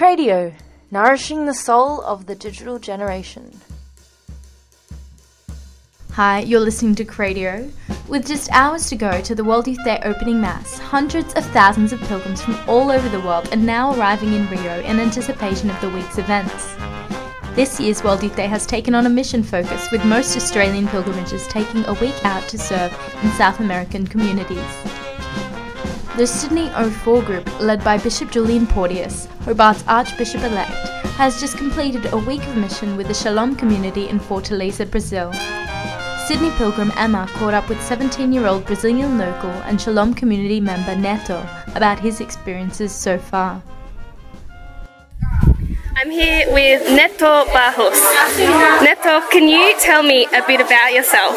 Cradio, nourishing the soul of the digital generation. Hi, you're listening to Cradio. With just hours to go to the World Youth Day opening mass, hundreds of thousands of pilgrims from all over the world are now arriving in Rio in anticipation of the week's events. This year's World Youth Day has taken on a mission focus, with most Australian pilgrimages taking a week out to serve in South American communities. The Sydney 04 group, led by Bishop Julian Porteous, Hobart's Archbishop-elect, has just completed a week of mission with the Shalom community in Fortaleza, Brazil. Sydney pilgrim Emma caught up with 17-year-old Brazilian local and Shalom community member Neto about his experiences so far. I'm here with Neto Barros. Neto, can you tell me a bit about yourself?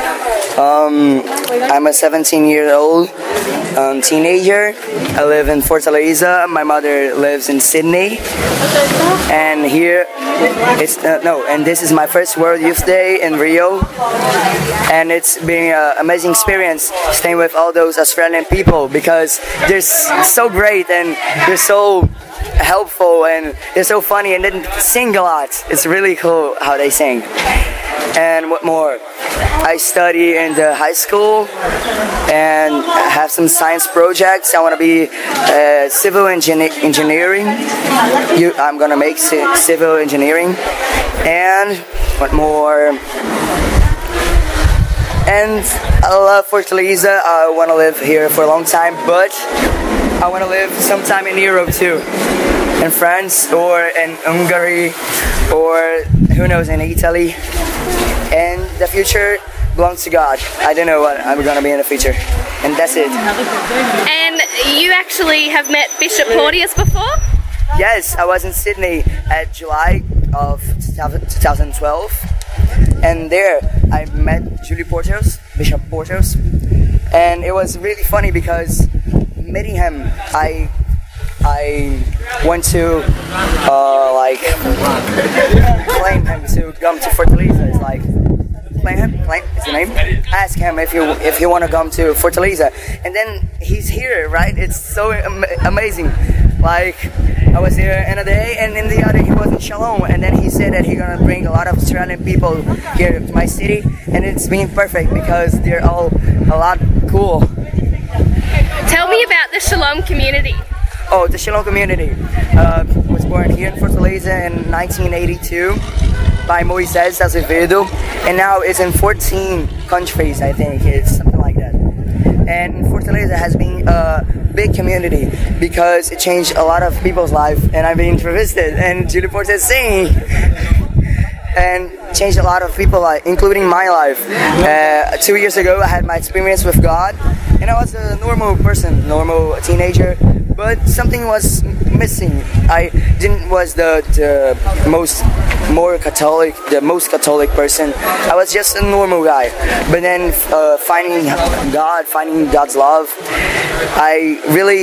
I'm a 17-year-old teenager. I live in Fortaleza. My mother lives in Sydney. And here, this is my first World Youth Day in Rio. And it's been an amazing experience staying with all those Australian people because they're so great and they're so helpful and they're so funny and they sing a lot. It's really cool how they sing. And what more? I study in the high school and have some science projects. I want to be civil engineering. I'm gonna make civil engineering. And what more? And I love Fortaleza. I want to live here for a long time, but I want to live sometime in Europe too, in France or in Hungary or who knows, in Italy. And the future belongs to God. I don't know what I'm going to be in the future. And that's it. And you actually have met Bishop Porteous before? Yes, I was in Sydney at July of 2012. And there I met Julie Porteous, Bishop Porteous. And it was really funny because meeting him, I went to claim him to come to Fortaleza. It's like claim is the name. Ask him if you want to come to Fortaleza, and then he's here, right? It's so amazing. Like I was there in a day, and in the other he was in Shalom, and then he said that he's gonna bring a lot of Australian people here to my city, and it's been perfect because they're all a lot cool. Tell me about the Shalom community. Oh, the Shalom community was born here in Fortaleza in 1982 by Moisés Azevedo, and now it's in 14 countries, I think. It's something like that. And Fortaleza has been a big community because it changed a lot of people's life, and I've been interested, and Julie Porteous singing. And changed a lot of people's life, including my life. 2 years ago, I had my experience with God, and I was a normal person, normal teenager, but something was missing. I was the most Catholic person. I was just a normal guy. But then finding God's love, I really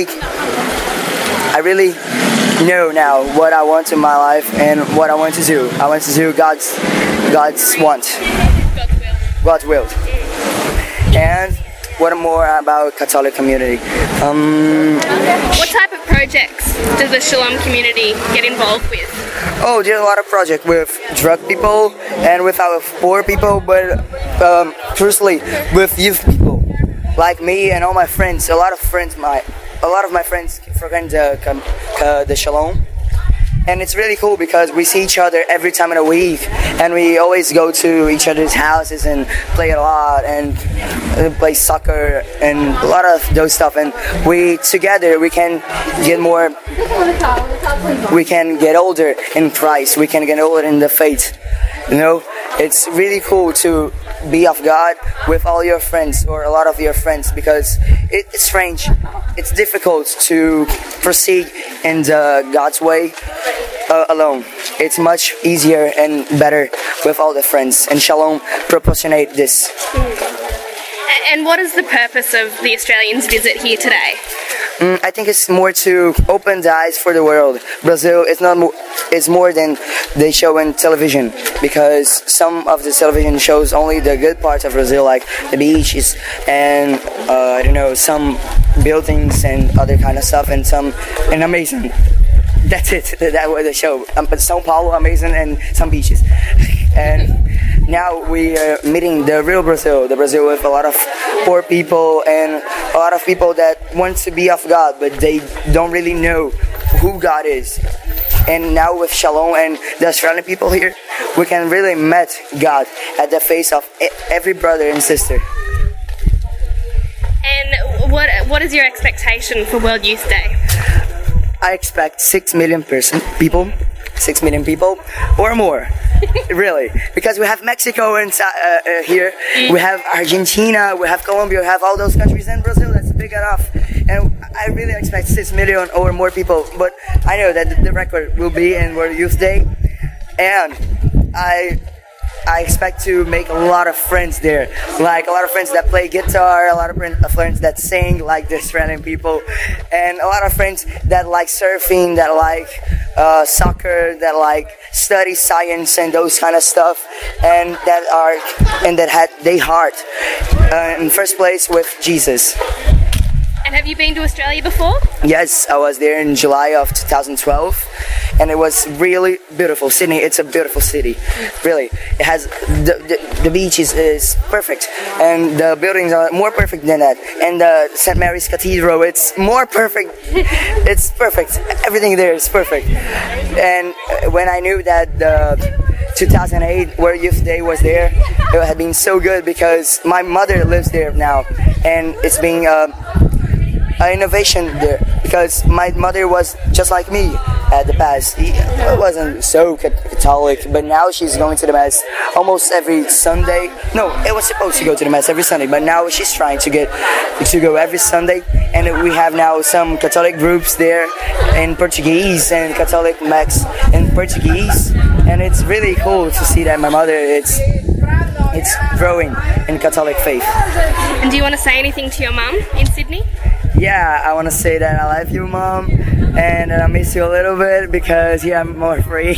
know now what I want in my life and what I want to do. I want to do God's want. God's will. And what more about Catholic community? What type of projects does the Shalom community get involved with? Oh, there's a lot of projects with drug people and with our poor people, but firstly with youth people, like me and all my friends. A lot of my friends frequent the Shalom. And it's really cool because we see each other every time in a week, and we always go to each other's houses and play a lot and play soccer and a lot of those stuff. And together we can get older in Christ. We can get older in the faith. You know, it's really cool to be of God with all your friends or a lot of your friends because it's strange. It's difficult to proceed in God's way alone. It's much easier and better with all the friends, and Shalom proportionate this. And what is the purpose of the Australians' visit here today? I think it's more to open the eyes for the world. Brazil is it's more than they show in television, because some of the television shows only the good parts of Brazil, like the beaches and some buildings and other kind of stuff, and amazing. That's it. That was the show. But São Paulo, amazing, and some beaches. And now we are meeting the real Brazil, the Brazil with a lot of poor people and a lot of people that want to be of God, but they don't really know who God is. And now with Shalom and the Australian people here, we can really meet God at the face of every brother and sister. And what is your expectation for World Youth Day? I expect 6 million people, 6 million people or more. Really, because we have Mexico and here, we have Argentina, we have Colombia, we have all those countries, and Brazil. That's big enough, and I really expect 6 million or more people. But I know that the record will be in World Youth Day, and I expect to make a lot of friends there, like a lot of friends that play guitar, a lot of friends that sing like the Australian people, and a lot of friends that like surfing, that like soccer, that like study science and those kind of stuff, and that had their heart in first place with Jesus. And have you been to Australia before? Yes, I was there in July of 2012, and it was really beautiful. Sydney, it's a beautiful city, really. It has the beach is perfect, and the buildings are more perfect than that. And the St. Mary's Cathedral, it's more perfect. It's perfect. Everything there is perfect. And when I knew that the 2008 World Youth Day was there, it had been so good because my mother lives there now, and it's being an innovation there because my mother was just like me at the past. She wasn't so Catholic, but now she's going to the Mass almost every Sunday. No, it was supposed to go to the Mass every Sunday, but now she's trying to go every Sunday. And we have now some Catholic groups there in Portuguese and Catholic Mass in Portuguese, and it's really cool to see that my mother it's growing in Catholic faith. And do you want to say anything to your mum in Sydney? Yeah, I want to say that I love you, Mom, and that I miss you a little bit because here I'm more free.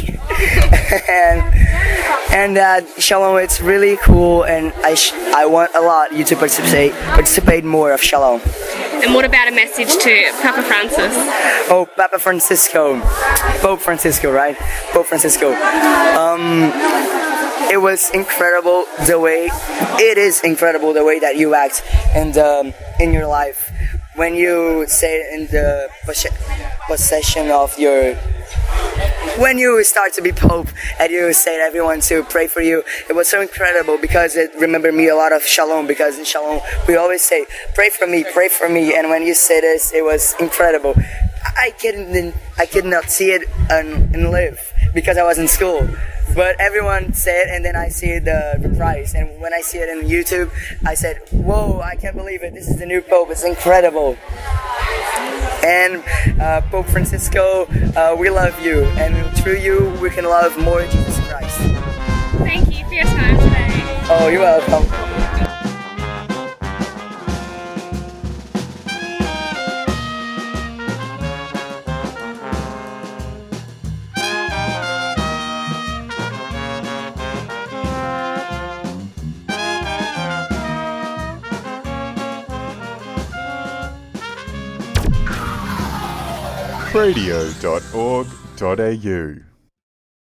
and that Shalom, it's really cool, and I want a lot you to participate more of Shalom. And what about a message to Papa Francis? Oh, Papa Francisco, Pope Francisco, right? Pope Francisco. It was incredible it is incredible the way that you act in your life. When you say in the possession of when you start to be Pope and you say to everyone to pray for you, it was so incredible because it remembered me a lot of Shalom, because in Shalom we always say, pray for me, and when you say this, it was incredible. I could not see it and live because I was in school. But everyone said it, and then I see the reprise. And when I see it on YouTube, I said, whoa, I can't believe it. This is the new Pope. It's incredible. And Pope Francisco, we love you. And through you, we can love more Jesus Christ. Thank you for your time today. Oh, you're welcome. radio.org.au